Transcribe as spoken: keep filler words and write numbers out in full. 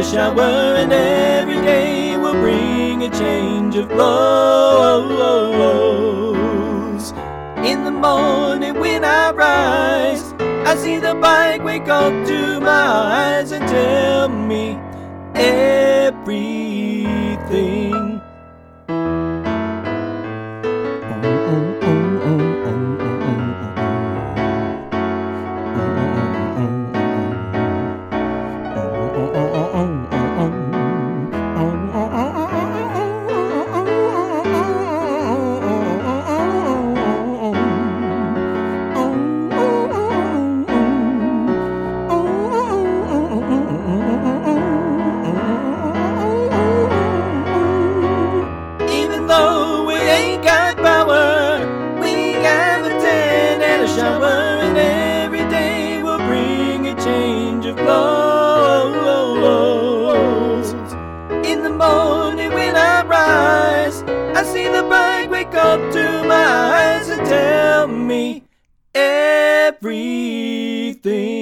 shower, and every day will bring a change of clothes. In the morning when I rise, I see the bike wake up to my eyes and tell me everything. Shower, and every day will bring a change of clothes. In the morning when I rise, I see the bike wake up to my eyes and tell me everything.